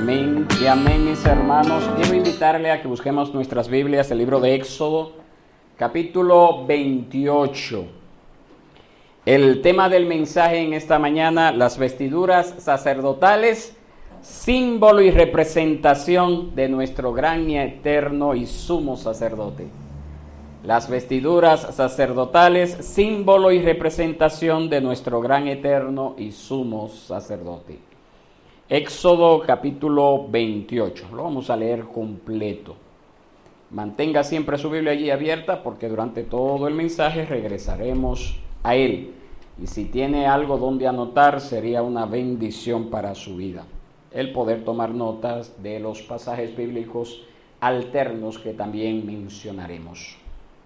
Amén y amén, mis hermanos. Quiero invitarle a que busquemos nuestras Biblias, el libro de Éxodo, capítulo 28. El tema del mensaje en esta mañana, las vestiduras sacerdotales, símbolo y representación de nuestro gran y eterno y sumo sacerdote. Las vestiduras sacerdotales, símbolo y representación de nuestro gran, eterno y sumo sacerdote. Éxodo capítulo 28, lo vamos a leer completo. Mantenga siempre su Biblia allí abierta porque durante todo el mensaje regresaremos a él. Y si tiene algo donde anotar, sería una bendición para su vida el poder tomar notas de los pasajes bíblicos alternos que también mencionaremos.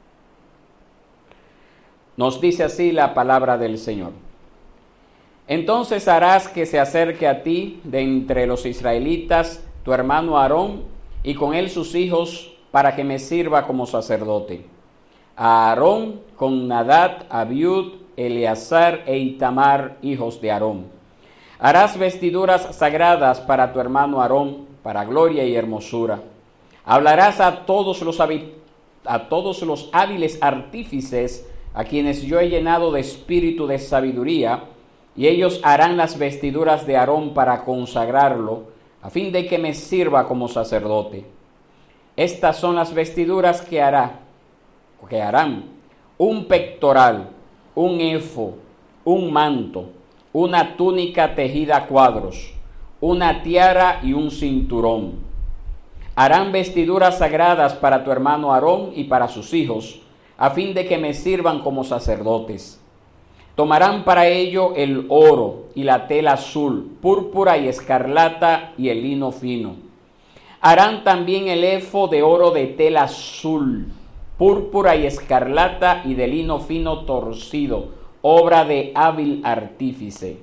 Nos dice así la palabra del Señor. Entonces harás que se acerque a ti de entre los israelitas tu hermano Aarón y con él sus hijos para que me sirva como sacerdote. A Aarón con Nadab, Abiud, Eleazar e Itamar, hijos de Aarón. Harás vestiduras sagradas para tu hermano Aarón, para gloria y hermosura. Hablarás a todos los hábiles artífices a quienes yo he llenado de espíritu de sabiduría, y ellos harán las vestiduras de Aarón para consagrarlo, a fin de que me sirva como sacerdote. Estas son las vestiduras que harán: un pectoral, un efod, un manto, una túnica tejida a cuadros, una tiara y un cinturón. Harán vestiduras sagradas para tu hermano Aarón y para sus hijos, a fin de que me sirvan como sacerdotes. Tomarán para ello el oro y la tela azul, púrpura y escarlata y el lino fino. Harán también el efod de oro de tela azul, púrpura y escarlata y de lino fino torcido, obra de hábil artífice.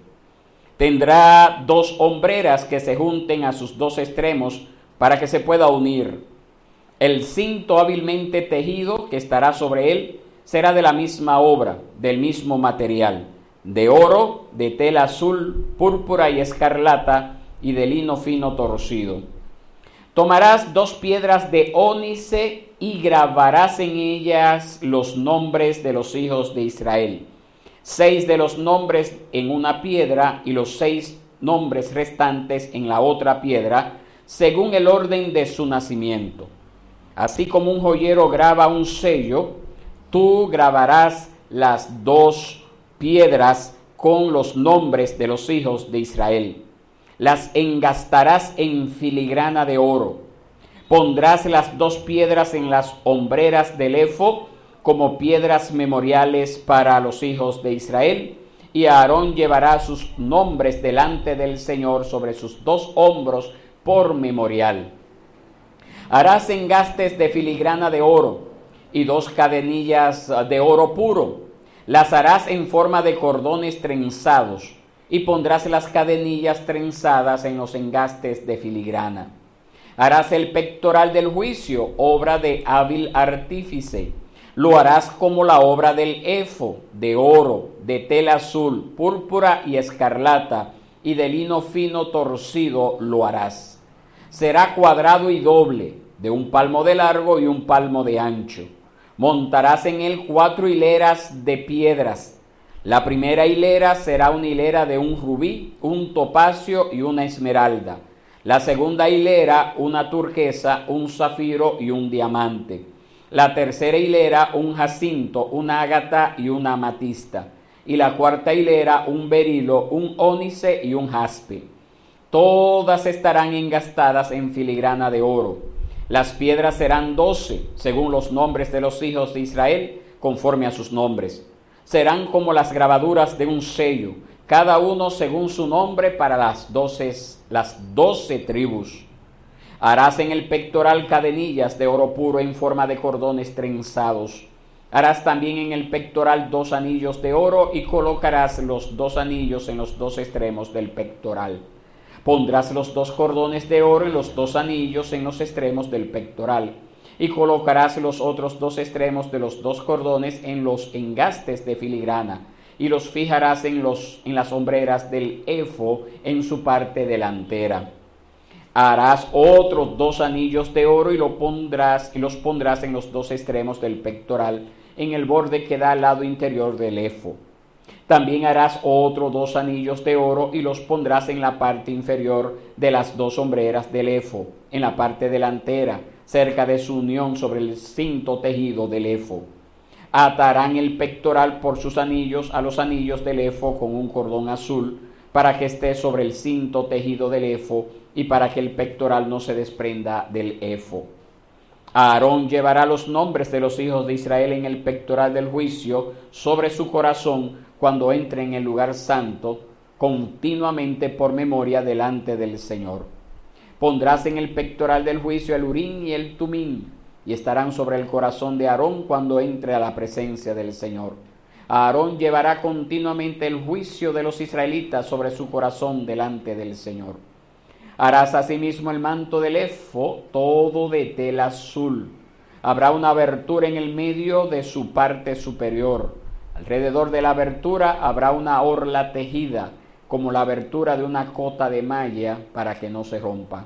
Tendrá 2 hombreras que se junten a sus 2 extremos para que se pueda unir. El cinto hábilmente tejido que estará sobre él será de la misma obra, del mismo material, de oro, de tela azul, púrpura y escarlata, y de lino fino torcido. Tomarás 2 piedras de ónice y grabarás en ellas los nombres de los hijos de Israel. 6 de los nombres en una piedra y los 6 nombres restantes en la otra piedra, según el orden de su nacimiento. Así como un joyero graba un sello, tú grabarás las 2 piedras con los nombres de los hijos de Israel. Las engastarás en filigrana de oro. Pondrás las 2 piedras en las hombreras del efod como piedras memoriales para los hijos de Israel, y Aarón llevará sus nombres delante del Señor sobre sus 2 hombros por memorial. Harás engastes de filigrana de oro y 2 cadenillas de oro puro. Las harás en forma de cordones trenzados y pondrás las cadenillas trenzadas en los engastes de filigrana. Harás el pectoral del juicio, obra de hábil artífice. Lo harás como la obra del efod, de oro, de tela azul, púrpura y escarlata, y de lino fino torcido lo harás. Será cuadrado y doble, de 1 palmo de largo y 1 palmo de ancho. Montarás en él 4 hileras de piedras. La primera hilera será una hilera de un rubí, un topacio y una esmeralda. La segunda hilera una turquesa, un zafiro y un diamante. La tercera hilera un jacinto, una ágata y una amatista. Y la cuarta hilera un berilo, un ónice y un jaspe. Todas estarán engastadas en filigrana de oro. Las piedras serán 12, según los nombres de los hijos de Israel, conforme a sus nombres. Serán como las grabaduras de un sello, cada uno según su nombre para las 12 tribus. Harás en el pectoral cadenillas de oro puro en forma de cordones trenzados. Harás también en el pectoral 2 anillos de oro y colocarás los 2 anillos en los 2 extremos del pectoral. Pondrás los 2 cordones de oro en los 2 anillos en los extremos del pectoral, y colocarás los otros 2 extremos de los 2 cordones en los engastes de filigrana, y los fijarás en las hombreras del efod en su parte delantera. Harás otros 2 anillos de oro y los pondrás en los 2 extremos del pectoral, en el borde que da al lado interior del efod. También harás otros 2 anillos de oro y los pondrás en la parte inferior de las 2 hombreras del efod, en la parte delantera, cerca de su unión sobre el cinto tejido del efod. Atarán el pectoral por sus anillos a los anillos del efod con un cordón azul, para que esté sobre el cinto tejido del efod y para que el pectoral no se desprenda del efod. Aarón llevará los nombres de los hijos de Israel en el pectoral del juicio sobre su corazón cuando entre en el lugar santo, continuamente por memoria delante del Señor. Pondrás en el pectoral del juicio el Urim y el Tumim, y estarán sobre el corazón de Aarón cuando entre a la presencia del Señor. Aarón llevará continuamente el juicio de los israelitas sobre su corazón delante del Señor. Harás asimismo el manto del efod, todo de tela azul. Habrá una abertura en el medio de su parte superior. Alrededor de la abertura habrá una orla tejida, como la abertura de una cota de malla, para que no se rompa.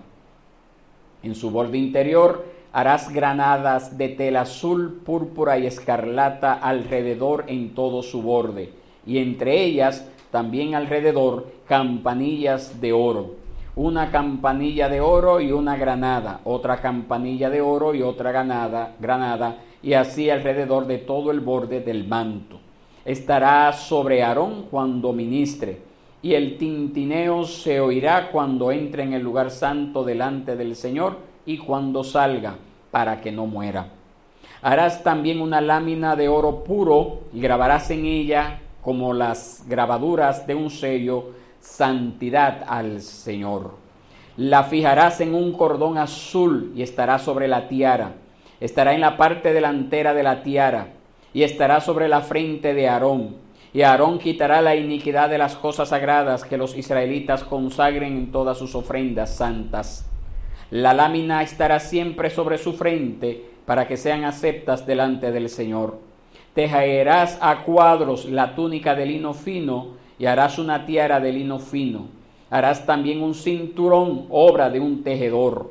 En su borde interior harás granadas de tela azul, púrpura y escarlata alrededor en todo su borde, y entre ellas también alrededor campanillas de oro. Una campanilla de oro y una granada, otra campanilla de oro y otra granada, y así alrededor de todo el borde del manto. Estará sobre Aarón cuando ministre, y el tintineo se oirá cuando entre en el lugar santo delante del Señor y cuando salga, para que no muera. Harás también una lámina de oro puro y grabarás en ella, como las grabaduras de un sello, santidad al Señor. La fijarás en un cordón azul y estará sobre la tiara. Estará en la parte delantera de la tiara y estará sobre la frente de Aarón. Y Aarón quitará la iniquidad de las cosas sagradas que los israelitas consagren en todas sus ofrendas santas. La lámina estará siempre sobre su frente para que sean aceptas delante del Señor. Tejerás a cuadros la túnica de lino fino y harás una tiara de lino fino. Harás también un cinturón, obra de un tejedor.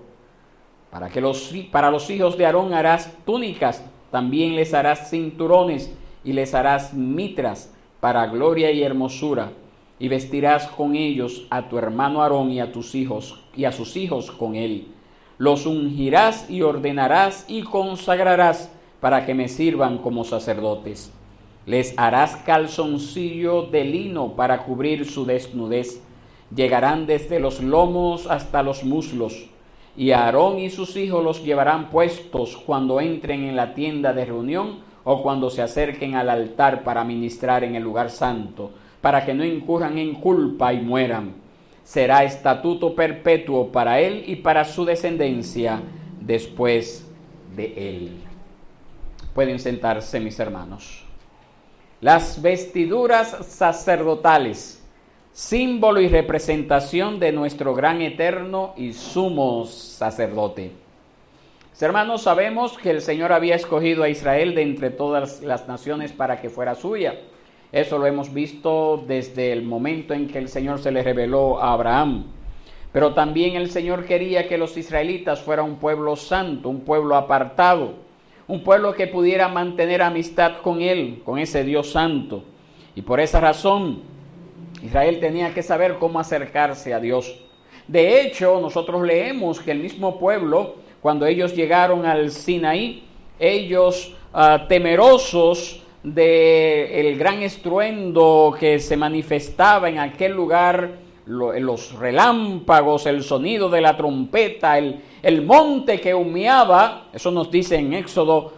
Para los hijos de Aarón harás túnicas, también les harás cinturones y les harás mitras para gloria y hermosura. Y vestirás con ellos a tu hermano Aarón y a tus hijos, y a sus hijos con él. Los ungirás y ordenarás y consagrarás para que me sirvan como sacerdotes. Les harás calzoncillo de lino para cubrir su desnudez. Llegarán desde los lomos hasta los muslos. Y Aarón y sus hijos los llevarán puestos cuando entren en la tienda de reunión o cuando se acerquen al altar para ministrar en el lugar santo, para que no incurran en culpa y mueran. Será estatuto perpetuo para él y para su descendencia después de él. Pueden sentarse, mis hermanos. Las vestiduras sacerdotales, símbolo y representación de nuestro gran, eterno y sumo sacerdote. Mis hermanos, sabemos que el Señor había escogido a Israel de entre todas las naciones para que fuera suya. Eso lo hemos visto desde el momento en que el Señor se le reveló a Abraham. Pero también el Señor quería que los israelitas fueran un pueblo santo, un pueblo apartado, un pueblo que pudiera mantener amistad con Él, con ese Dios santo. Y por esa razón, Israel tenía que saber cómo acercarse a Dios. De hecho, nosotros leemos que el mismo pueblo, cuando ellos llegaron al Sinaí, ellos temerosos del gran estruendo que se manifestaba en aquel lugar, los relámpagos, el sonido de la trompeta, el monte que humeaba, eso nos dice en Éxodo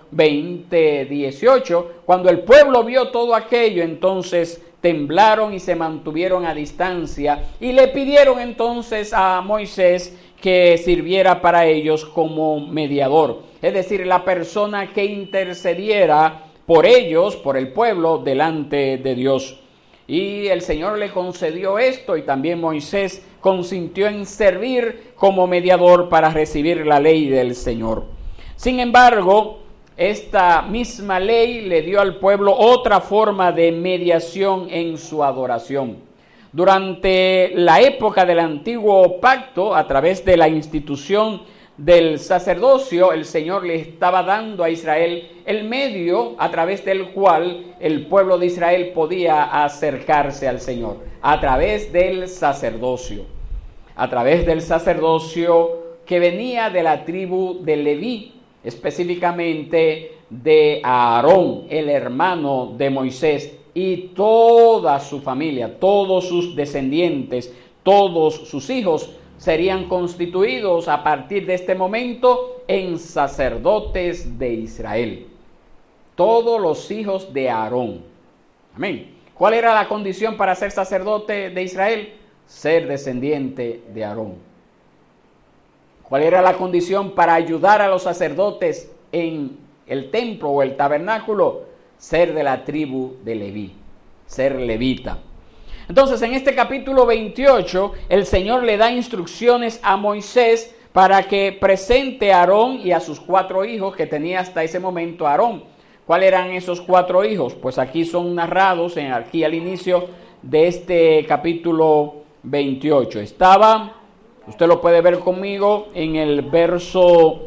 20:18, cuando el pueblo vio todo aquello, entonces temblaron y se mantuvieron a distancia y le pidieron entonces a Moisés que sirviera para ellos como mediador, es decir, la persona que intercediera por ellos, por el pueblo, delante de Dios. Y el Señor le concedió esto, y también Moisés consintió en servir como mediador para recibir la ley del Señor. Sin embargo, esta misma ley le dio al pueblo otra forma de mediación en su adoración. Durante la época del antiguo pacto, a través de la institución del sacerdocio, el Señor le estaba dando a Israel el medio a través del cual el pueblo de Israel podía acercarse al Señor, a través del sacerdocio. A través del sacerdocio que venía de la tribu de Leví, específicamente de Aarón, el hermano de Moisés, y toda su familia, todos sus descendientes, todos sus hijos serían constituidos a partir de este momento en sacerdotes de Israel. Todos los hijos de Aarón. Amén. ¿Cuál era la condición para ser sacerdote de Israel? Ser descendiente de Aarón. ¿Cuál era la condición para ayudar a los sacerdotes en el templo o el tabernáculo? Ser de la tribu de Leví, ser levita. Entonces, en este capítulo 28, el Señor le da instrucciones a Moisés para que presente a Aarón y a sus 4 hijos que tenía hasta ese momento Aarón. ¿Cuáles eran esos 4 hijos? Pues aquí son narrados, aquí al inicio de este capítulo 28. Estaba, usted lo puede ver conmigo en el verso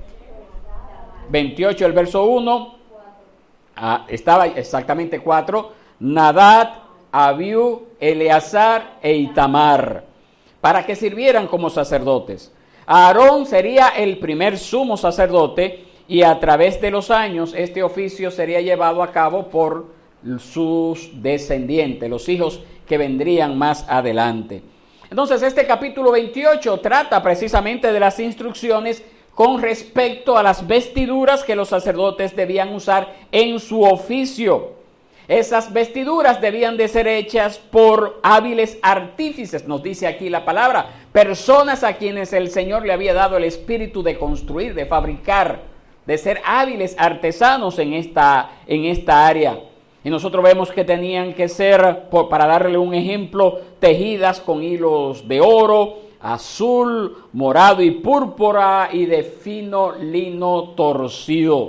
28, el verso 1. Estaba exactamente 4, Nadab, Abiú, Eleazar e Itamar, para que sirvieran como sacerdotes. Aarón sería el primer sumo sacerdote y a través de los años este oficio sería llevado a cabo por sus descendientes, los hijos que vendrían más adelante. Entonces este capítulo 28 trata precisamente de las instrucciones con respecto a las vestiduras que los sacerdotes debían usar en su oficio. Esas vestiduras debían de ser hechas por hábiles artífices, nos dice aquí la palabra, personas a quienes el Señor le había dado el espíritu de construir, de fabricar, de ser hábiles artesanos en esta área. Y nosotros vemos que tenían que ser, para darle un ejemplo, tejidas con hilos de oro, azul, morado y púrpura y de fino lino torcido.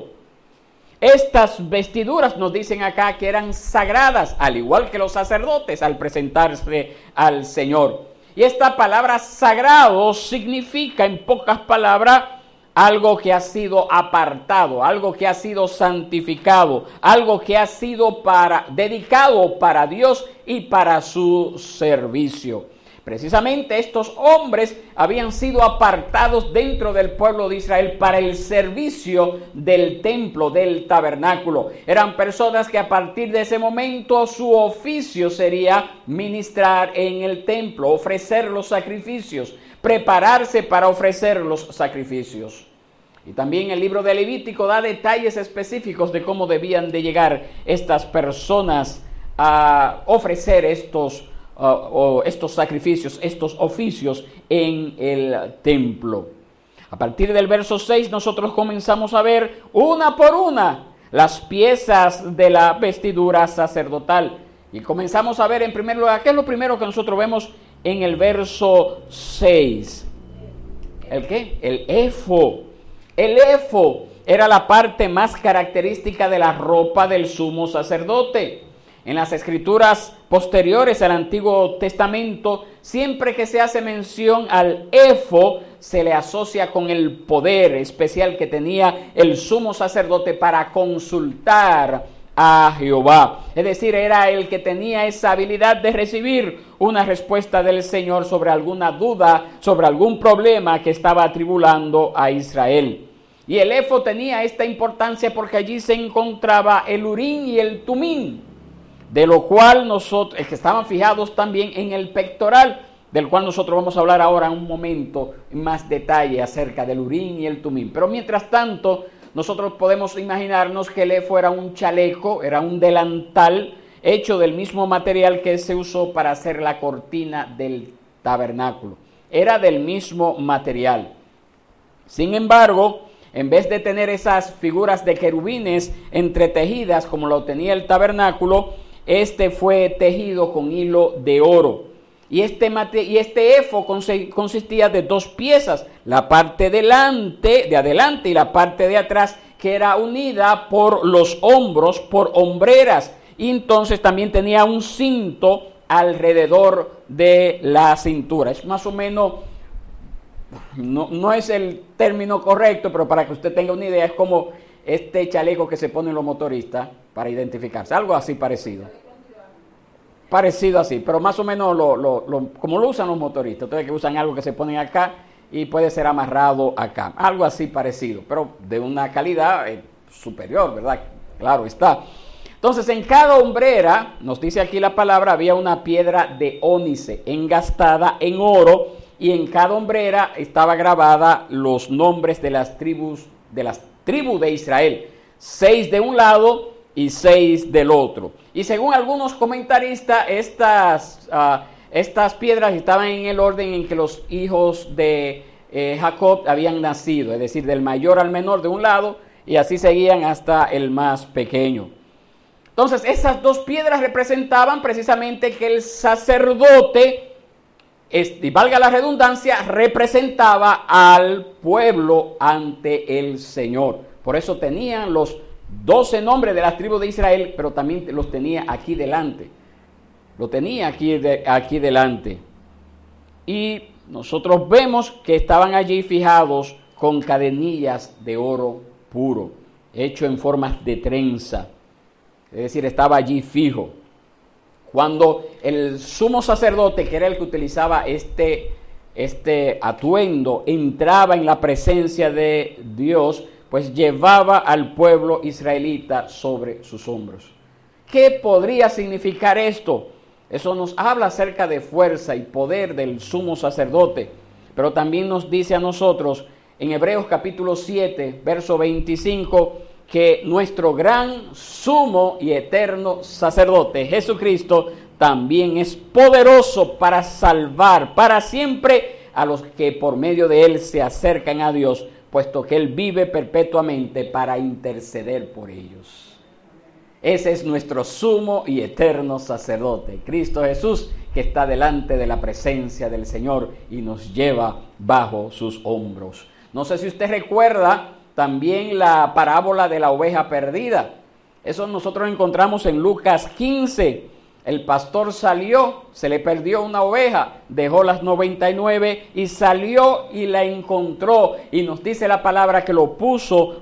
Estas vestiduras nos dicen acá que eran sagradas, al igual que los sacerdotes al presentarse al Señor. Y esta palabra sagrado significa, en pocas palabras, algo que ha sido apartado, algo que ha sido santificado, algo que ha sido dedicado para Dios y para su servicio. Precisamente estos hombres habían sido apartados dentro del pueblo de Israel para el servicio del templo, del tabernáculo. Eran personas que a partir de ese momento su oficio sería ministrar en el templo, ofrecer los sacrificios, prepararse para ofrecer los sacrificios. Y también el libro de Levítico da detalles específicos de cómo debían de llegar estas personas a ofrecer estos sacrificios, estos oficios en el templo. A partir del verso 6 nosotros comenzamos a ver una por una las piezas de la vestidura sacerdotal. Y comenzamos a ver en primer lugar, ¿qué es lo primero que nosotros vemos en el verso 6? ¿El qué? El efod. El efod era la parte más característica de la ropa del sumo sacerdote. En las escrituras posteriores al Antiguo Testamento, siempre que se hace mención al efod, se le asocia con el poder especial que tenía el sumo sacerdote para consultar a Jehová. Es decir, era el que tenía esa habilidad de recibir una respuesta del Señor sobre alguna duda, sobre algún problema que estaba atribulando a Israel. Y el efod tenía esta importancia porque allí se encontraba el Urim y el Tumim, de lo cual nosotros, que estaban fijados también en el pectoral, del cual nosotros vamos a hablar ahora en un momento en más detalle acerca del Urim y el Tumim. Pero mientras tanto, nosotros podemos imaginarnos que el efod era un chaleco, era un delantal hecho del mismo material que se usó para hacer la cortina del tabernáculo. Era del mismo material. Sin embargo, en vez de tener esas figuras de querubines entretejidas como lo tenía el tabernáculo, este fue tejido con hilo de oro. Y este efod consistía de 2 piezas, la parte de adelante y la parte de atrás, que era unida por los hombros, por hombreras. Y entonces también tenía un cinto alrededor de la cintura. Es más o menos, no es el término correcto, pero para que usted tenga una idea, es como este chaleco que se ponen los motoristas para identificarse, algo así parecido. Parecido así, pero más o menos como lo usan los motoristas. Ustedes que usan algo que se ponen acá y puede ser amarrado acá. Algo así parecido, pero de una calidad superior, ¿verdad? Claro está. Entonces, en cada hombrera, nos dice aquí la palabra, había una piedra de ónice engastada en oro, y en cada hombrera estaba grabada los nombres de las tribus de Israel, 6 de un lado y 6 del otro. Y según algunos comentaristas, estas piedras estaban en el orden en que los hijos de Jacob habían nacido, es decir, del mayor al menor de un lado, y así seguían hasta el más pequeño. Entonces, esas dos piedras representaban precisamente que el sacerdote, y valga la redundancia, representaba al pueblo ante el Señor. Por eso tenían los 12 nombres de las tribus de Israel, pero también los tenía aquí delante. Lo tenía aquí delante. Y nosotros vemos que estaban allí fijados con cadenillas de oro puro, hecho en formas de trenza. Es decir, estaba allí fijo. Cuando el sumo sacerdote, que era el que utilizaba este atuendo, entraba en la presencia de Dios, pues llevaba al pueblo israelita sobre sus hombros. ¿Qué podría significar esto? Eso nos habla acerca de fuerza y poder del sumo sacerdote, pero también nos dice a nosotros en Hebreos capítulo 7, verso 25, que nuestro gran sumo y eterno sacerdote, Jesucristo, también es poderoso para salvar para siempre a los que por medio de él se acercan a Dios, puesto que él vive perpetuamente para interceder por ellos. Ese es nuestro sumo y eterno sacerdote, Cristo Jesús, que está delante de la presencia del Señor y nos lleva bajo sus hombros. No sé si usted recuerda también la parábola de la oveja perdida. Eso nosotros encontramos en Lucas 15. El pastor salió, se le perdió una oveja, dejó las 99 y salió y la encontró. Y nos dice la palabra que lo puso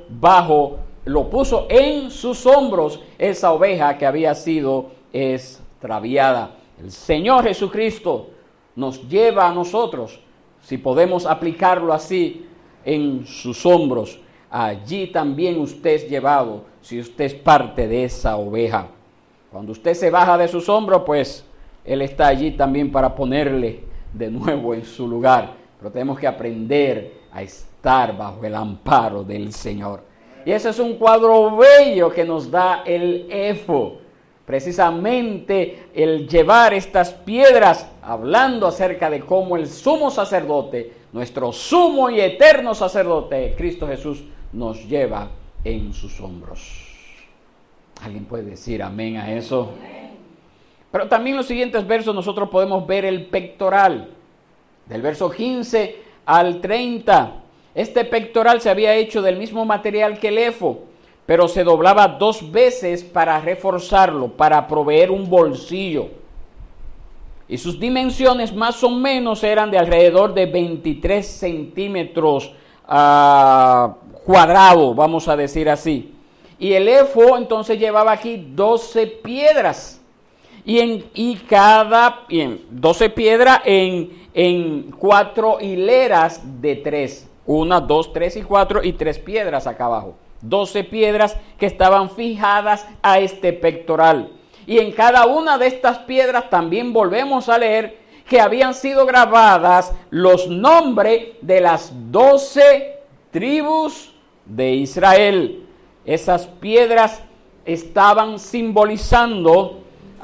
en sus hombros, esa oveja que había sido extraviada. El Señor Jesucristo nos lleva a nosotros, si podemos aplicarlo así, en sus hombros. Allí también usted es llevado, si usted es parte de esa oveja. Cuando usted se baja de sus hombros, pues Él está allí también para ponerle de nuevo en su lugar. Pero tenemos que aprender a estar bajo el amparo del Señor. Y ese es un cuadro bello que nos da el éfod. Precisamente el llevar estas piedras, hablando acerca de cómo el sumo sacerdote, nuestro sumo y eterno sacerdote, Cristo Jesús, nos lleva en sus hombros. ¿Alguien puede decir amén a eso? Pero también en los siguientes versos nosotros podemos ver el pectoral. Del verso 15 al 30. Este pectoral se había hecho del mismo material que el éfod, pero se doblaba 2 veces para reforzarlo, para proveer un bolsillo. Y sus dimensiones más o menos eran de alrededor de 23 centímetros cuadrados, vamos a decir así. Y el éfod entonces llevaba aquí 12 piedras. Y 12 piedras en 4 hileras de 3. 1, 2, 3 y 4 y 3 piedras acá abajo. 12 piedras que estaban fijadas a este pectoral. Y en cada una de estas piedras también volvemos a leer que habían sido grabadas los nombres de las 12 tribus de Israel. Esas piedras estaban simbolizando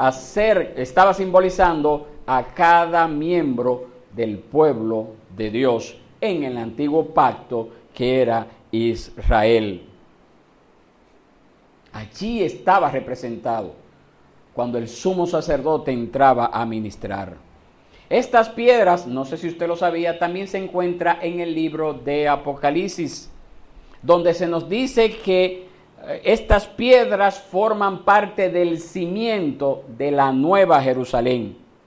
a cada miembro del pueblo de Dios en el antiguo pacto que era Israel. Allí estaba representado cuando el sumo sacerdote entraba a ministrar. Estas piedras, no sé si usted lo sabía, también se encuentra en el libro de Apocalipsis, donde se nos dice que estas piedras forman parte del cimiento de la Nueva Jerusalén.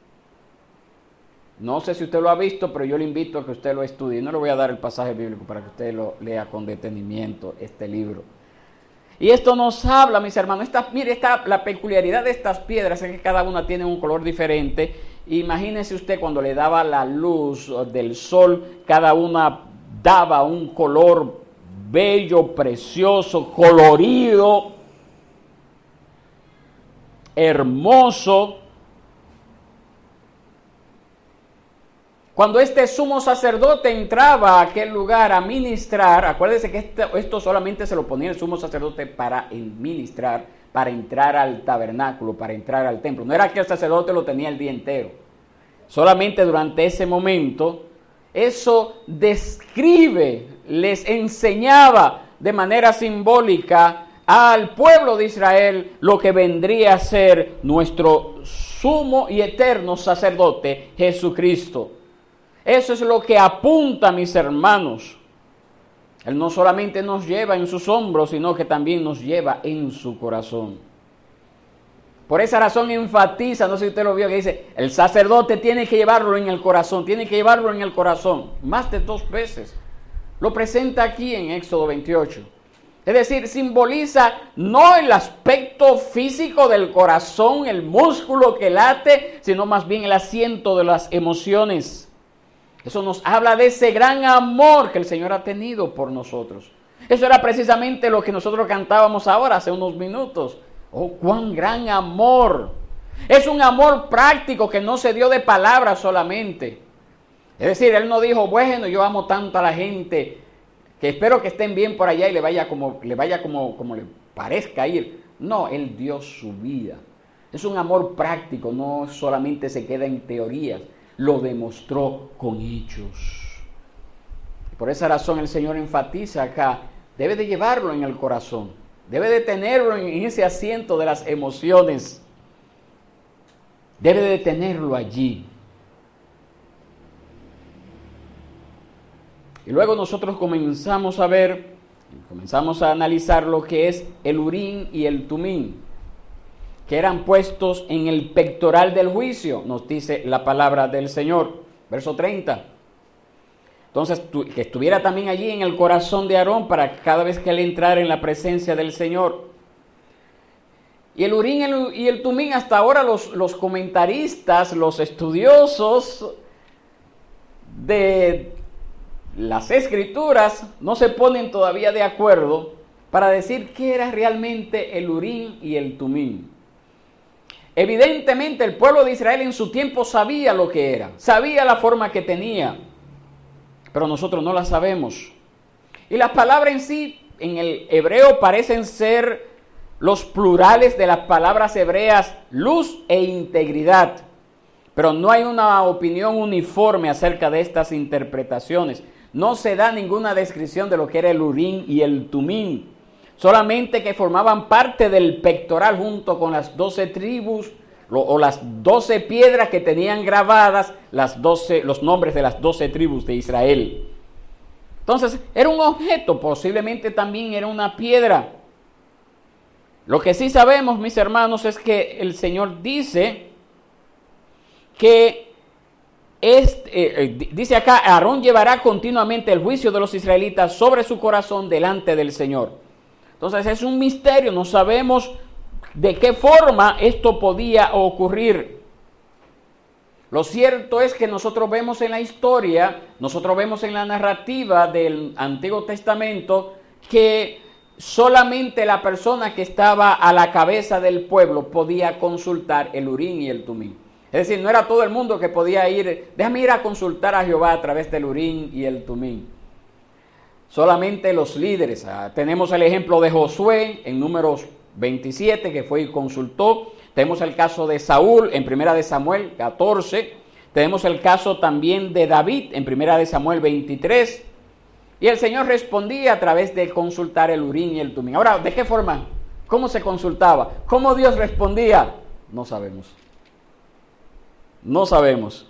No sé si usted lo ha visto, pero yo le invito a que usted lo estudie. No le voy a dar el pasaje bíblico para que usted lo lea con detenimiento, este libro. Y esto nos habla, mis hermanos, la peculiaridad de estas piedras es que cada una tiene un color diferente. Imagínese usted cuando le daba la luz del sol, cada una daba un color bello, precioso, colorido, hermoso. Cuando este sumo sacerdote entraba a aquel lugar a ministrar, acuérdense que esto solamente se lo ponía el sumo sacerdote para ministrar, para entrar al tabernáculo, para entrar al templo. No era que el sacerdote lo tenía el día entero. Solamente durante ese momento, eso describe, les enseñaba de manera simbólica al pueblo de Israel lo que vendría a ser nuestro sumo y eterno sacerdote, Jesucristo. Eso es lo que apunta, mis hermanos. Él no solamente nos lleva en sus hombros, sino que también nos lleva en su corazón. Por esa razón enfatiza, no sé si usted lo vio, que dice, el sacerdote tiene que llevarlo en el corazón, tiene que llevarlo en el corazón. Más de 2 veces. Lo presenta aquí en Éxodo 28. Es decir, simboliza no el aspecto físico del corazón, el músculo que late, sino más bien el asiento de las emociones. Eso nos habla de ese gran amor que el Señor ha tenido por nosotros. Eso era precisamente lo que nosotros cantábamos ahora, hace unos minutos. ¡Oh, cuán gran amor! Es un amor práctico que no se dio de palabras solamente. Es decir, Él no dijo, bueno, yo amo tanto a la gente que espero que estén bien por allá y le vaya como le parezca ir. No, Él dio su vida. Es un amor práctico, no solamente se queda en teorías. Lo demostró con hechos. Por esa razón el Señor enfatiza acá, debe de llevarlo en el corazón, debe de tenerlo en ese asiento de las emociones, debe de tenerlo allí. Y luego nosotros comenzamos a analizar lo que es el Urim y el Tumim, que eran puestos en el pectoral del juicio, nos dice la palabra del Señor, verso 30. Entonces, que estuviera también allí en el corazón de Aarón para cada vez que él entrara en la presencia del Señor. Y el Urim y el Tumim, hasta ahora los comentaristas, los estudiosos de las Escrituras, no se ponen todavía de acuerdo para decir qué era realmente el Urim y el Tumim. Evidentemente el pueblo de Israel en su tiempo sabía lo que era, sabía la forma que tenía, pero nosotros no la sabemos. Y las palabras en sí, en el hebreo, parecen ser los plurales de las palabras hebreas luz e integridad, pero no hay una opinión uniforme acerca de estas interpretaciones. No se da ninguna descripción de lo que era el Urim y el Tumim. Solamente que formaban parte del pectoral junto con las 12 tribus o las 12 piedras que tenían grabadas los nombres de las 12 tribus de Israel. Entonces, era un objeto, posiblemente también era una piedra. Lo que sí sabemos, mis hermanos, es que el Señor dice que dice acá, Aarón llevará continuamente el juicio de los israelitas sobre su corazón delante del Señor. Entonces es un misterio, no sabemos de qué forma esto podía ocurrir. Lo cierto es que nosotros vemos en la historia, nosotros vemos en la narrativa del Antiguo Testamento que solamente la persona que estaba a la cabeza del pueblo podía consultar el Urim y el Tumim. Es decir, no era todo el mundo que podía déjame ir a consultar a Jehová a través del Urim y el Tumim. Solamente los líderes. Tenemos el ejemplo de Josué en Números 27, que fue y consultó. Tenemos el caso de Saúl en 1 de Samuel 14. Tenemos el caso también de David en 1 de Samuel 23. Y el Señor respondía a través de consultar el Urim y el Tumim. Ahora, ¿de qué forma? ¿Cómo se consultaba? ¿Cómo Dios respondía? No sabemos. No sabemos.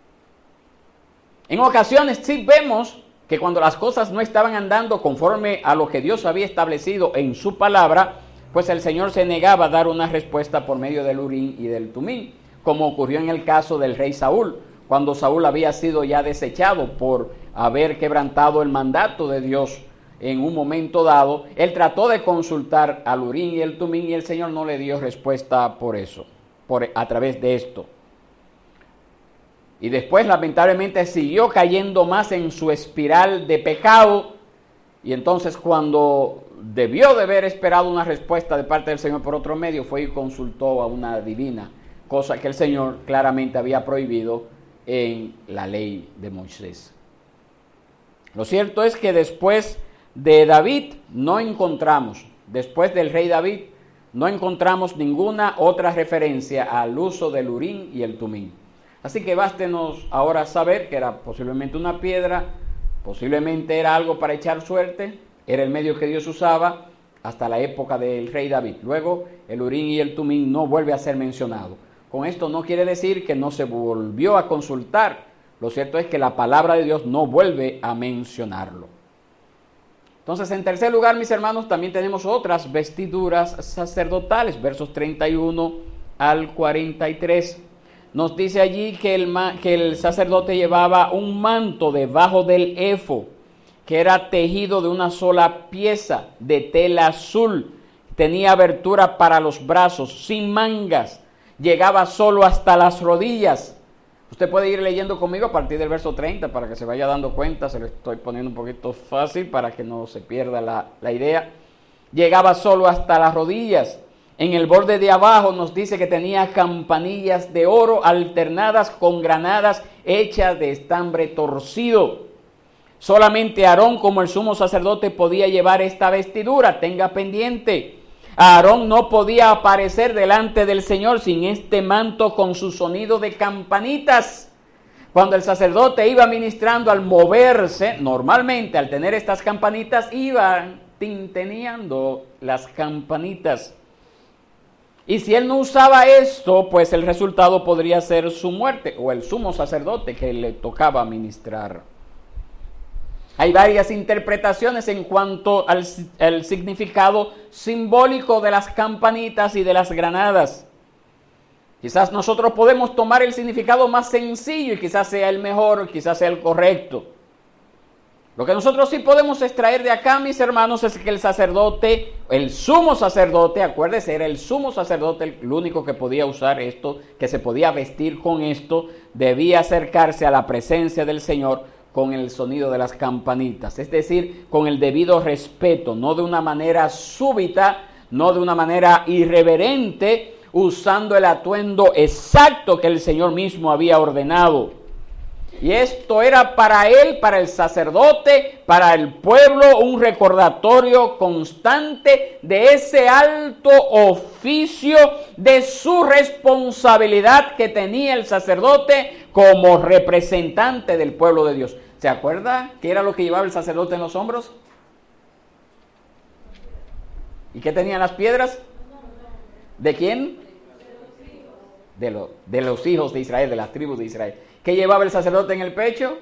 En ocasiones sí vemos que cuando las cosas no estaban andando conforme a lo que Dios había establecido en su palabra, pues el Señor se negaba a dar una respuesta por medio del Urim y del Tumim, como ocurrió en el caso del rey Saúl, cuando Saúl había sido ya desechado por haber quebrantado el mandato de Dios en un momento dado. Él trató de consultar al Urim y el Tumim y el Señor no le dio respuesta por eso, a través de esto. Y después lamentablemente siguió cayendo más en su espiral de pecado. Y entonces cuando debió de haber esperado una respuesta de parte del Señor por otro medio, fue y consultó a una divina, cosa que el Señor claramente había prohibido en la ley de Moisés. Lo cierto es que después de David después del rey David, no encontramos ninguna otra referencia al uso del Urim y el Tumim. Así que bástenos ahora saber que era posiblemente una piedra, posiblemente era algo para echar suerte, era el medio que Dios usaba hasta la época del rey David. Luego el Urim y el Tumim no vuelve a ser mencionado. Con esto no quiere decir que no se volvió a consultar. Lo cierto es que la palabra de Dios no vuelve a mencionarlo. Entonces, en tercer lugar, mis hermanos, también tenemos otras vestiduras sacerdotales. Versos 31 al 43. Nos dice allí que el sacerdote llevaba un manto debajo del efod, que era tejido de una sola pieza de tela azul. Tenía abertura para los brazos, sin mangas. Llegaba solo hasta las rodillas. Usted puede ir leyendo conmigo a partir del verso 30 para que se vaya dando cuenta. Se lo estoy poniendo un poquito fácil para que no se pierda la idea. Llegaba solo hasta las rodillas. En el borde de abajo nos dice que tenía campanillas de oro alternadas con granadas hechas de estambre torcido. Solamente Aarón, como el sumo sacerdote, podía llevar esta vestidura. Tenga pendiente. Aarón no podía aparecer delante del Señor sin este manto con su sonido de campanitas. Cuando el sacerdote iba ministrando, al moverse, normalmente al tener estas campanitas, iban tintineando las campanitas. Y si él no usaba esto, pues el resultado podría ser su muerte o el sumo sacerdote que le tocaba ministrar. Hay varias interpretaciones en cuanto al significado simbólico de las campanitas y de las granadas. Quizás nosotros podemos tomar el significado más sencillo y quizás sea el mejor, quizás sea el correcto. Lo que nosotros sí podemos extraer de acá, mis hermanos, es que el sacerdote, el sumo sacerdote, acuérdese, era el sumo sacerdote el único que podía usar esto, que se podía vestir con esto, debía acercarse a la presencia del Señor con el sonido de las campanitas, es decir, con el debido respeto, no de una manera súbita, no de una manera irreverente, usando el atuendo exacto que el Señor mismo había ordenado. Y esto era para él, para el sacerdote, para el pueblo, un recordatorio constante de ese alto oficio, de su responsabilidad que tenía el sacerdote como representante del pueblo de Dios. ¿Se acuerda qué era lo que llevaba el sacerdote en los hombros? ¿Y qué tenían las piedras? ¿De quién? De los hijos de Israel, de las tribus de Israel. ¿Qué llevaba el sacerdote en el pecho?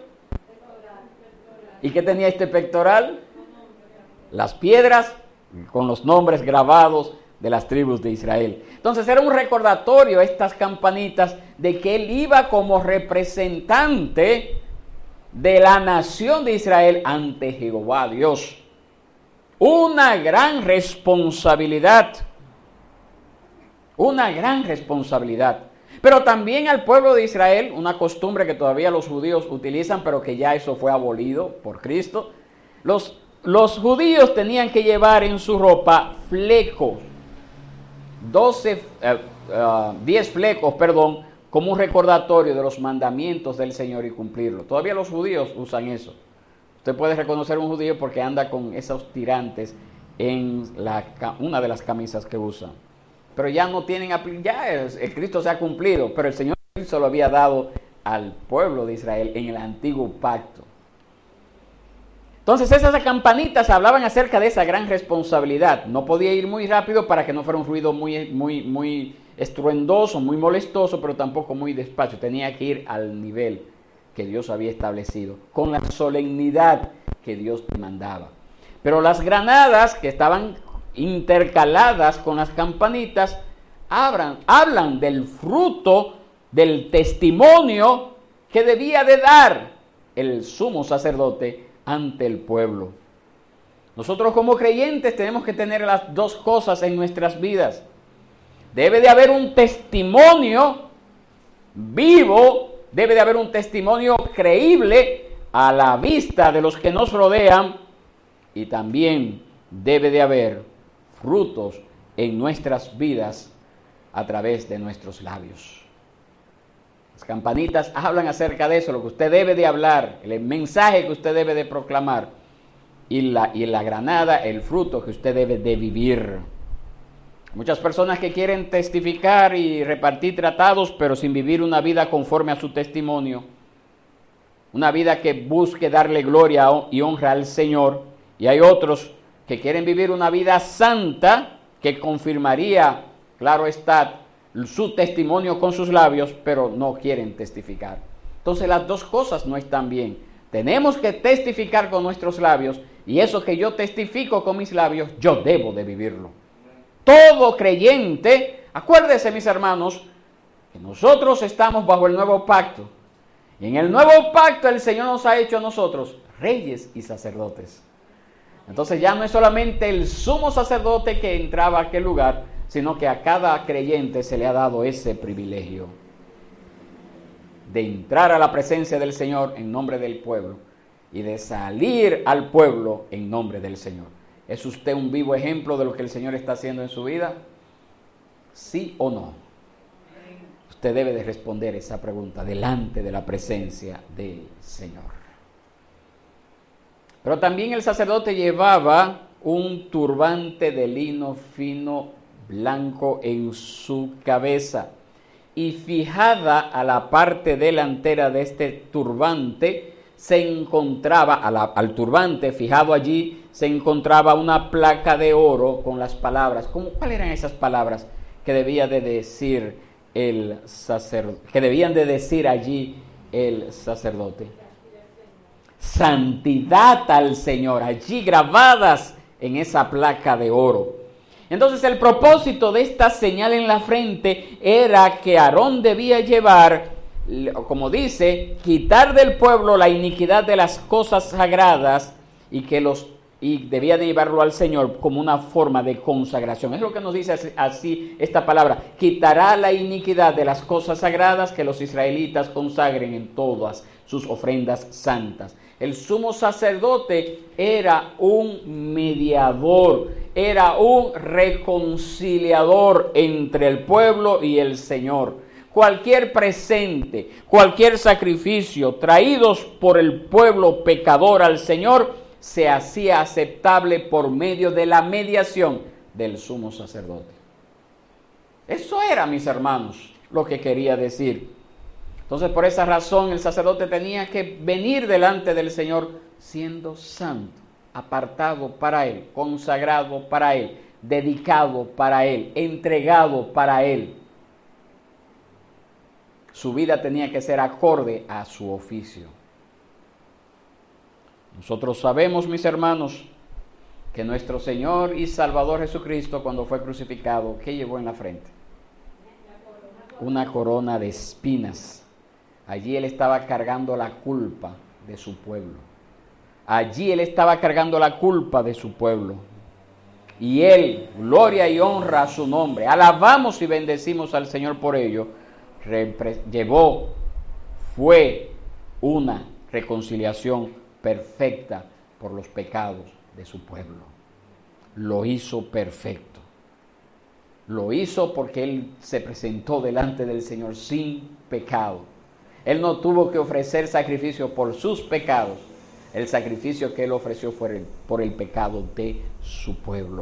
¿Y qué tenía este pectoral? Las piedras con los nombres grabados de las tribus de Israel. Entonces era un recordatorio, estas campanitas, de que él iba como representante de la nación de Israel ante Jehová Dios. Una gran responsabilidad. Una gran responsabilidad. Pero también al pueblo de Israel, una costumbre que todavía los judíos utilizan, pero que ya eso fue abolido por Cristo. Los judíos tenían que llevar en su ropa flecos, 10 flecos, como un recordatorio de los mandamientos del Señor y cumplirlo. Todavía los judíos usan eso. Usted puede reconocer un judío porque anda con esos tirantes en una de las camisas que usan. Pero ya no tienen, ya el Cristo se ha cumplido, pero el Señor se lo había dado al pueblo de Israel en el antiguo pacto. Entonces esas campanitas hablaban acerca de esa gran responsabilidad. No podía ir muy rápido para que no fuera un ruido muy estruendoso, muy molestoso, pero tampoco muy despacio. Tenía que ir al nivel que Dios había establecido, con la solemnidad que Dios demandaba. Pero las granadas que estaban intercaladas con las campanitas hablan del fruto del testimonio que debía de dar el sumo sacerdote ante el pueblo. Nosotros como creyentes tenemos que tener las dos cosas en nuestras vidas. Debe de haber un testimonio vivo, debe de haber un testimonio creíble a la vista de los que nos rodean, y también debe de haber frutos en nuestras vidas a través de nuestros labios. Las campanitas hablan acerca de eso, lo que usted debe de hablar, el mensaje que usted debe de proclamar, y la granada, el fruto que usted debe de vivir. Muchas personas que quieren testificar y repartir tratados, pero sin vivir una vida conforme a su testimonio, una vida que busque darle gloria y honra al Señor, y hay otros que quieren vivir una vida santa que confirmaría, claro está, su testimonio con sus labios, pero no quieren testificar. Entonces las dos cosas no están bien. Tenemos que testificar con nuestros labios, y eso que yo testifico con mis labios, yo debo de vivirlo. Todo creyente, acuérdense mis hermanos, que nosotros estamos bajo el nuevo pacto. Y en el nuevo pacto el Señor nos ha hecho a nosotros reyes y sacerdotes. Entonces ya no es solamente el sumo sacerdote que entraba a aquel lugar, sino que a cada creyente se le ha dado ese privilegio de entrar a la presencia del Señor en nombre del pueblo y de salir al pueblo en nombre del Señor. ¿Es usted un vivo ejemplo de lo que el Señor está haciendo en su vida? ¿Sí o no? Usted debe de responder esa pregunta delante de la presencia del Señor. Pero también el sacerdote llevaba un turbante de lino fino blanco en su cabeza, y fijada a la parte delantera de este turbante se encontraba, al turbante fijado allí, se encontraba una placa de oro con las palabras. ¿Cuáles eran esas palabras que debía de decir el sacerdote, que debían de decir allí el sacerdote? Santidad al Señor, allí grabadas en esa placa de oro. Entonces el propósito de esta señal en la frente era que Aarón debía llevar, como dice, quitar del pueblo la iniquidad de las cosas sagradas, y debía de llevarlo al Señor como una forma de consagración. Es lo que nos dice así esta palabra: quitará la iniquidad de las cosas sagradas, que los israelitas consagren en todas sus ofrendas santas. El sumo sacerdote era un mediador, era un reconciliador entre el pueblo y el Señor. Cualquier presente, cualquier sacrificio traídos por el pueblo pecador al Señor se hacía aceptable por medio de la mediación del sumo sacerdote. Eso era, mis hermanos, lo que quería decir. Entonces, por esa razón, el sacerdote tenía que venir delante del Señor siendo santo, apartado para Él, consagrado para Él, dedicado para Él, entregado para Él. Su vida tenía que ser acorde a su oficio. Nosotros sabemos, mis hermanos, que nuestro Señor y Salvador Jesucristo, cuando fue crucificado, ¿qué llevó en la frente? Una corona de espinas. Allí Él estaba cargando la culpa de su pueblo. Allí Él estaba cargando la culpa de su pueblo. Y Él, gloria y honra a su nombre, alabamos y bendecimos al Señor por ello, fue una reconciliación perfecta por los pecados de su pueblo. Lo hizo perfecto. Lo hizo porque Él se presentó delante del Señor sin pecado. Él no tuvo que ofrecer sacrificio por sus pecados. El sacrificio que Él ofreció fue por el pecado de su pueblo.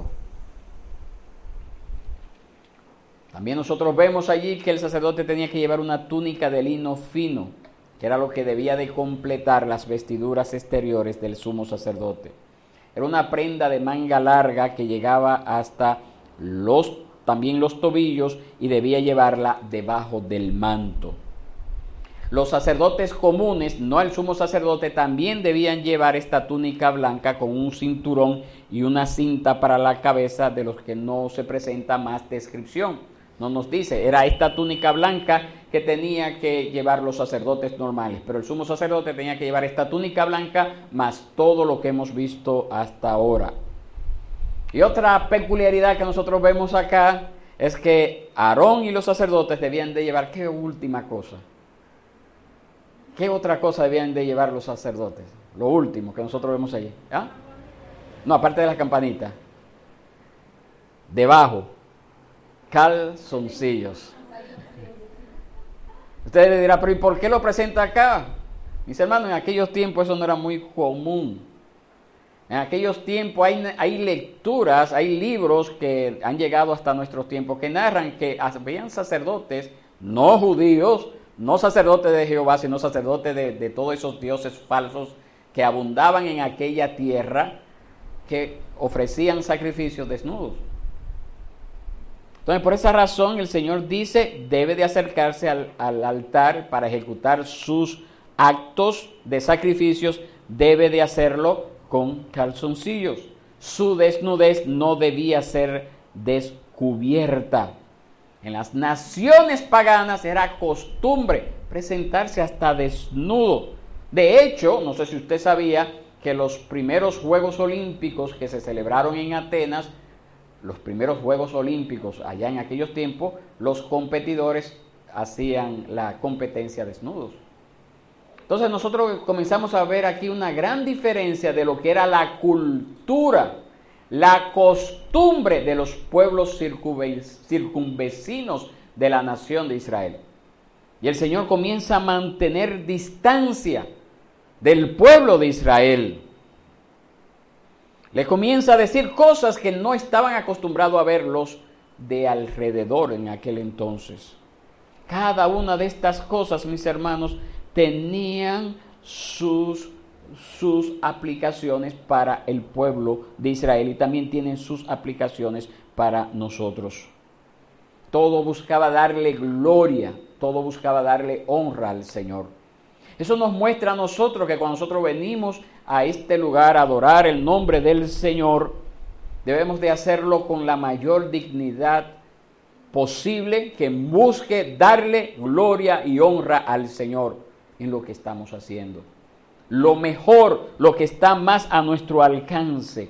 También nosotros vemos allí que el sacerdote tenía que llevar una túnica de lino fino, que era lo que debía de completar las vestiduras exteriores del sumo sacerdote. Era una prenda de manga larga que llegaba hasta también los tobillos, y debía llevarla debajo del manto. Los sacerdotes comunes, no el sumo sacerdote, también debían llevar esta túnica blanca con un cinturón y una cinta para la cabeza, de los que no se presenta más descripción. No nos dice, era esta túnica blanca que tenía que llevar los sacerdotes normales, pero el sumo sacerdote tenía que llevar esta túnica blanca más todo lo que hemos visto hasta ahora. Y otra peculiaridad que nosotros vemos acá es que Aarón y los sacerdotes debían de llevar, ¿qué última cosa? ¿Qué otra cosa debían de llevar los sacerdotes? Lo último que nosotros vemos allí. ¿Ah? No, aparte de las campanitas. Debajo, calzoncillos. Ustedes le dirán, pero ¿y por qué lo presenta acá? Mis hermanos, en aquellos tiempos eso no era muy común. En aquellos tiempos hay lecturas, hay libros que han llegado hasta nuestros tiempos que narran que habían sacerdotes no judíos, no sacerdotes de Jehová, sino sacerdotes de todos esos dioses falsos que abundaban en aquella tierra, que ofrecían sacrificios desnudos. Entonces, por esa razón, el Señor dice, debe de acercarse al altar para ejecutar sus actos de sacrificios, debe de hacerlo con calzoncillos. Su desnudez no debía ser descubierta. En las naciones paganas era costumbre presentarse hasta desnudo. De hecho, no sé si usted sabía que los primeros Juegos Olímpicos que se celebraron en Atenas, los primeros Juegos Olímpicos allá en aquellos tiempos, los competidores hacían la competencia desnudos. Entonces nosotros comenzamos a ver aquí una gran diferencia de lo que era la cultura, la costumbre de los pueblos circunvecinos de la nación de Israel. Y el Señor comienza a mantener distancia del pueblo de Israel. Le comienza a decir cosas que no estaban acostumbrados a verlos de alrededor en aquel entonces. Cada una de estas cosas, mis hermanos, tenían sus aplicaciones para el pueblo de Israel y también tienen sus aplicaciones para nosotros. Todo buscaba darle gloria, todo buscaba darle honra al Señor. Eso nos muestra a nosotros que cuando nosotros venimos a este lugar a adorar el nombre del Señor, debemos de hacerlo con la mayor dignidad posible, que busque darle gloria y honra al Señor en lo que estamos haciendo. Lo mejor, lo que está más a nuestro alcance,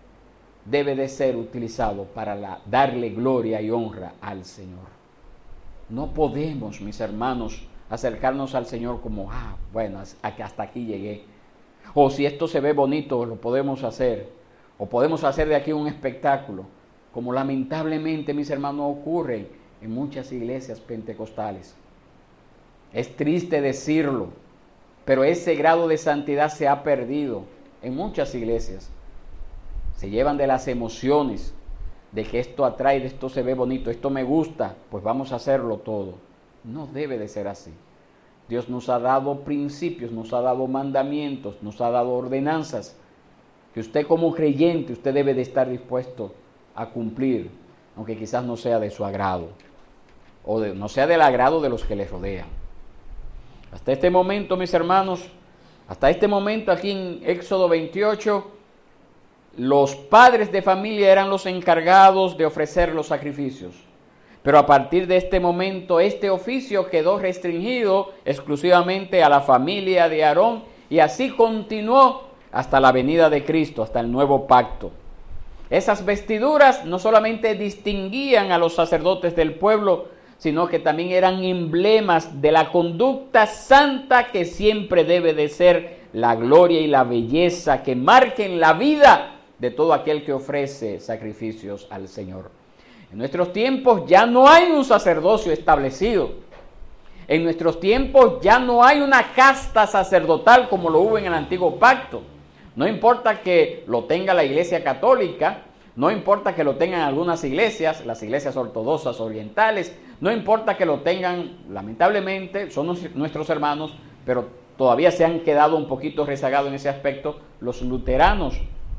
debe de ser utilizado para darle gloria y honra al Señor. No podemos, mis hermanos, acercarnos al Señor como, bueno, hasta aquí llegué. O si esto se ve bonito, lo podemos hacer. O podemos hacer de aquí un espectáculo, como lamentablemente, mis hermanos, ocurre en muchas iglesias pentecostales. Es triste decirlo, pero ese grado de santidad se ha perdido en muchas iglesias. Se llevan de las emociones, de que esto atrae, de esto se ve bonito, esto me gusta, pues vamos a hacerlo todo. No debe de ser así. Dios nos ha dado principios, nos ha dado mandamientos, nos ha dado ordenanzas, que usted como creyente, usted debe de estar dispuesto a cumplir, aunque quizás no sea de su agrado, o no sea del agrado de los que le rodean. Hasta este momento, mis hermanos, hasta este momento aquí en Éxodo 28, los padres de familia eran los encargados de ofrecer los sacrificios. Pero a partir de este momento, este oficio quedó restringido exclusivamente a la familia de Aarón y así continuó hasta la venida de Cristo, hasta el nuevo pacto. Esas vestiduras no solamente distinguían a los sacerdotes del pueblo, sino que también eran emblemas de la conducta santa que siempre debe de ser la gloria y la belleza que marquen la vida de todo aquel que ofrece sacrificios al Señor. En nuestros tiempos ya no hay un sacerdocio establecido. En nuestros tiempos ya no hay una casta sacerdotal como lo hubo en el antiguo pacto. No importa que lo tenga la Iglesia Católica, no importa que lo tengan algunas iglesias, las iglesias ortodoxas orientales, no importa que lo tengan, lamentablemente, son nuestros hermanos, pero todavía se han quedado un poquito rezagados en ese aspecto, los luteranos.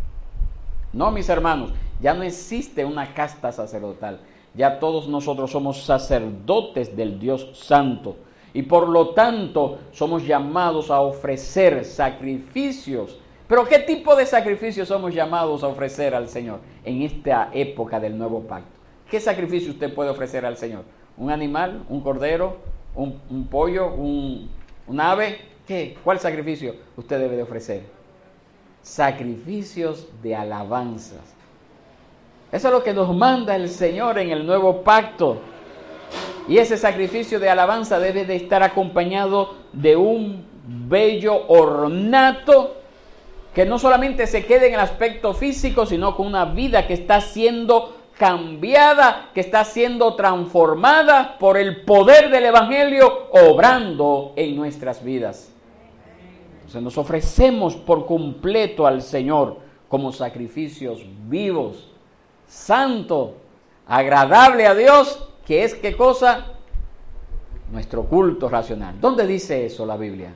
No, mis hermanos, ya no existe una casta sacerdotal, ya todos nosotros somos sacerdotes del Dios Santo y por lo tanto somos llamados a ofrecer sacrificios. Pero ¿qué tipo de sacrificios somos llamados a ofrecer al Señor en esta época del nuevo pacto? ¿Qué sacrificio usted puede ofrecer al Señor? ¿Un animal? ¿Un cordero? ¿Un pollo? ¿Un ave? ¿Qué? ¿Cuál sacrificio usted debe de ofrecer? Sacrificios de alabanzas. Eso es lo que nos manda el Señor en el nuevo pacto. Y ese sacrificio de alabanza debe de estar acompañado de un bello ornato que no solamente se quede en el aspecto físico, sino con una vida que está siendo cambiada, que está siendo transformada por el poder del Evangelio obrando en nuestras vidas. Entonces nos ofrecemos por completo al Señor como sacrificios vivos, santo, agradable a Dios, que es ¿qué cosa? Nuestro culto racional. ¿Dónde dice eso la Biblia?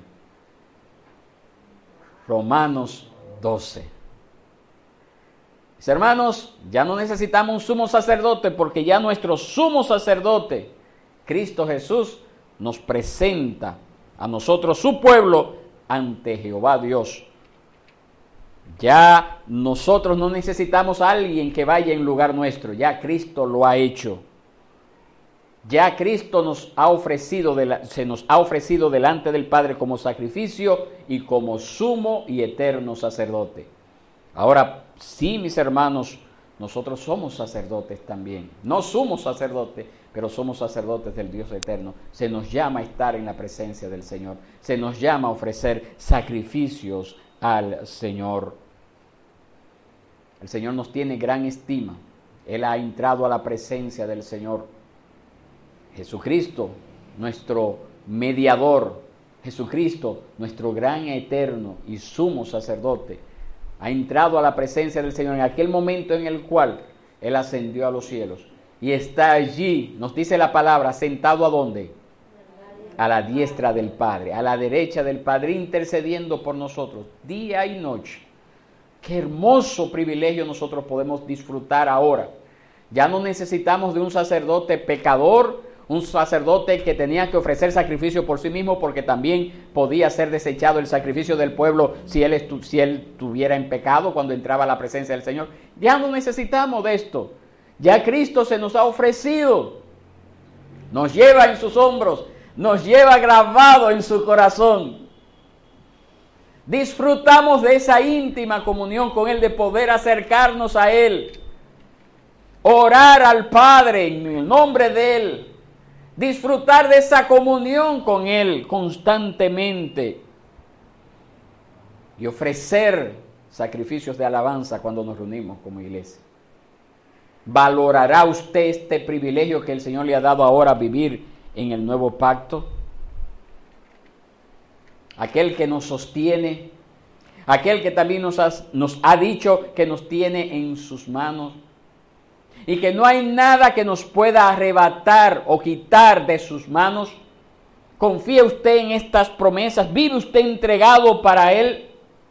Romanos 12. Mis hermanos, ya no necesitamos un sumo sacerdote porque ya nuestro sumo sacerdote, Cristo Jesús, nos presenta a nosotros, su pueblo, ante Jehová Dios. Ya nosotros no necesitamos a alguien que vaya en lugar nuestro, ya Cristo lo ha hecho. Ya Cristo se nos ha ofrecido delante del Padre como sacrificio y como sumo y eterno sacerdote. Ahora, sí, mis hermanos, nosotros somos sacerdotes también. No somos sacerdotes, pero somos sacerdotes del Dios eterno. Se nos llama a estar en la presencia del Señor. Se nos llama a ofrecer sacrificios al Señor. El Señor nos tiene gran estima. Él ha entrado a la presencia del Señor. Jesucristo, nuestro mediador. Jesucristo, nuestro gran eterno y sumo sacerdote, ha entrado a la presencia del Señor en aquel momento en el cual Él ascendió a los cielos. Y está allí, nos dice la palabra, sentado ¿a dónde? A la diestra del Padre, a la derecha del Padre, intercediendo por nosotros, día y noche. Qué hermoso privilegio nosotros podemos disfrutar ahora. Ya no necesitamos de un sacerdote pecador, un sacerdote que tenía que ofrecer sacrificio por sí mismo, porque también podía ser desechado el sacrificio del pueblo si él estuviera en pecado cuando entraba a la presencia del Señor. Ya no necesitamos de esto. Ya Cristo se nos ha ofrecido. Nos lleva en sus hombros, nos lleva grabado en su corazón. Disfrutamos de esa íntima comunión con Él, de poder acercarnos a Él, orar al Padre en el nombre de Él, disfrutar de esa comunión con Él constantemente y ofrecer sacrificios de alabanza cuando nos reunimos como iglesia. ¿Valorará usted este privilegio que el Señor le ha dado ahora, vivir en el nuevo pacto? Aquel que nos sostiene, aquel que también nos ha dicho que nos tiene en sus manos y que no hay nada que nos pueda arrebatar o quitar de sus manos. ¿Confía usted en estas promesas? ¿Vive usted entregado para Él?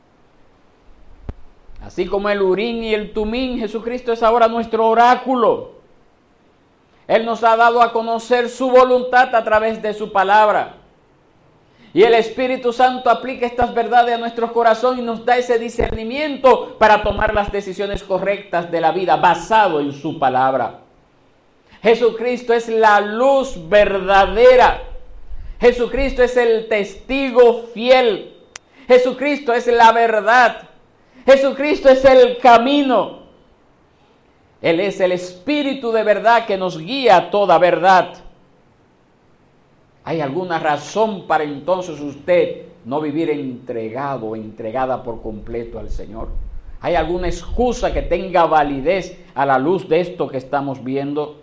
Así como el Urín y el Tumín, Jesucristo es ahora nuestro oráculo. Él nos ha dado a conocer su voluntad a través de su palabra. Y el Espíritu Santo aplica estas verdades a nuestro corazón y nos da ese discernimiento para tomar las decisiones correctas de la vida basado en su palabra. Jesucristo es la luz verdadera. Jesucristo es el testigo fiel. Jesucristo es la verdad. Jesucristo es el camino. Él es el Espíritu de verdad que nos guía a toda verdad. ¿Hay alguna razón para entonces usted no vivir entregado o entregada por completo al Señor? ¿Hay alguna excusa que tenga validez a la luz de esto que estamos viendo?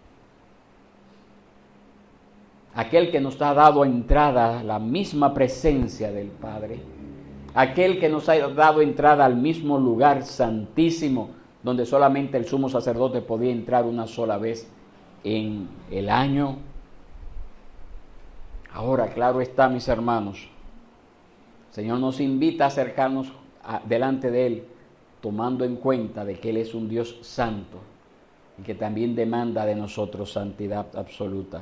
Aquel que nos ha dado entrada a la misma presencia del Padre, aquel que nos ha dado entrada al mismo lugar santísimo, donde solamente el sumo sacerdote podía entrar una sola vez en el año. Ahora, claro está, mis hermanos, el Señor nos invita a acercarnos delante de Él, tomando en cuenta de que Él es un Dios santo y que también demanda de nosotros santidad absoluta.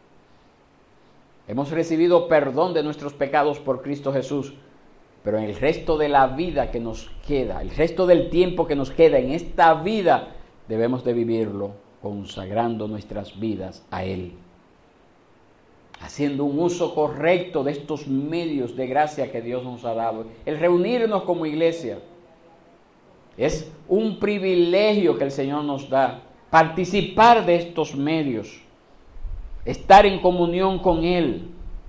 Hemos recibido perdón de nuestros pecados por Cristo Jesús, pero en el resto de la vida que nos queda, el resto del tiempo que nos queda en esta vida, debemos de vivirlo consagrando nuestras vidas a Él, haciendo un uso correcto de estos medios de gracia que Dios nos ha dado. El reunirnos como iglesia es un privilegio que el Señor nos da, participar de estos medios, estar en comunión con Él.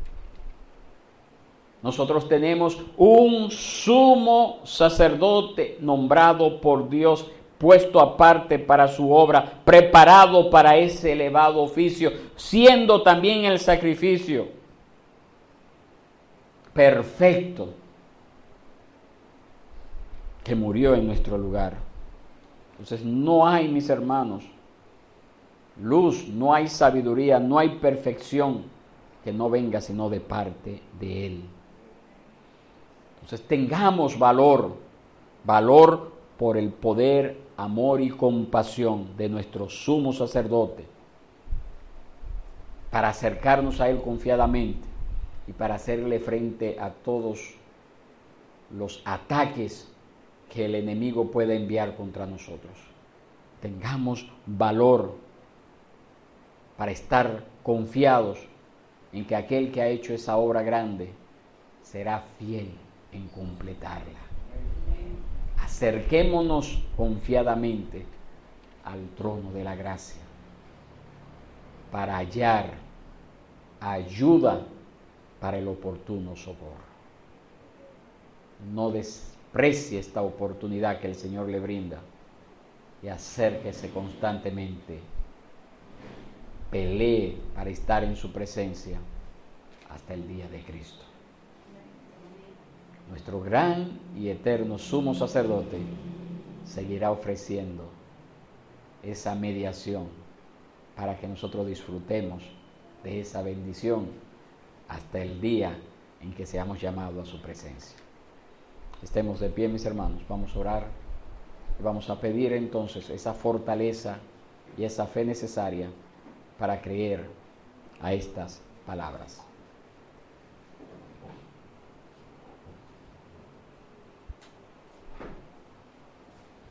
Nosotros tenemos un sumo sacerdote nombrado por Dios, puesto aparte para su obra, preparado para ese elevado oficio, siendo también el sacrificio perfecto que murió en nuestro lugar. Entonces no hay, mis hermanos, luz, no hay sabiduría, no hay perfección que no venga sino de parte de Él. Entonces tengamos valor por el poder, amor y compasión de nuestro sumo sacerdote, para acercarnos a Él confiadamente y para hacerle frente a todos los ataques que el enemigo pueda enviar contra nosotros. Tengamos valor para estar confiados en que aquel que ha hecho esa obra grande será fiel en completarla. Acerquémonos confiadamente al trono de la gracia para hallar ayuda para el oportuno socorro. No desprecie esta oportunidad que el Señor le brinda y acérquese constantemente. Pelee para estar en su presencia hasta el día de Cristo. Nuestro gran y eterno sumo sacerdote seguirá ofreciendo esa mediación para que nosotros disfrutemos de esa bendición hasta el día en que seamos llamados a su presencia. Estemos de pie, mis hermanos, vamos a orar y vamos a pedir entonces esa fortaleza y esa fe necesaria para creer a estas palabras.